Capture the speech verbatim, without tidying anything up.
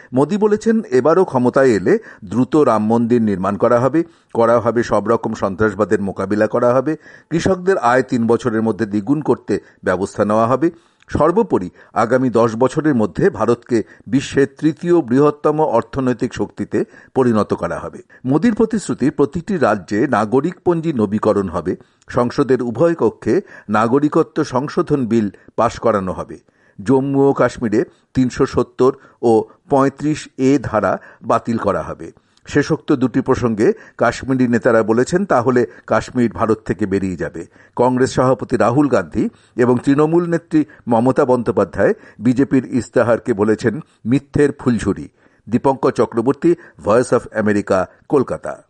মোদি বলেছেন, এবারও ক্ষমতায় এলে দ্রুত রাম মন্দির নির্মাণ করা হবে, করা হবে সব রকম সন্ত্রাসবাদের মোকাবিলা করা হবে, কৃষকদের আয় তিন বছরের মধ্যে দ্বিগুণ করতে ব্যবস্থা নেওয়া হবে। সর্বোপরি আগামী দশ বছরের মধ্যে ভারতকে বিশ্বের তৃতীয় বৃহত্তম অর্থনৈতিক শক্তিতে পরিণত করা হবে। মোদির প্রতিশ্রুতি, প্রতিটি রাজ্যে নাগরিকপঞ্জি নবীকরণ হবে, সংসদের উভয় কক্ষে নাগরিকত্ব সংশোধন বিল পাশ করানো হবে, জম্মু ও কাশ্মীরে তিনশো সত্তর ও পঁয়ত্রিশ এ ধারা বাতিল করা হবে। শেষোক্ত দুটি প্রসঙ্গে কাশ্মীরি নেতারা বলেছেন, তাহলে কাশ্মীর ভারত থেকে বেরিয়ে যাবে। কংগ্রেস সভাপতি রাহুল গান্ধী এবং তৃণমূল নেত্রী মমতা বন্দ্যোপাধ্যায় বিজেপির ইস্তাহারকে বলেছেন মিথ্যের ফুলঝুরি। Dipankar Chakraborty, voice of America, Kolkata.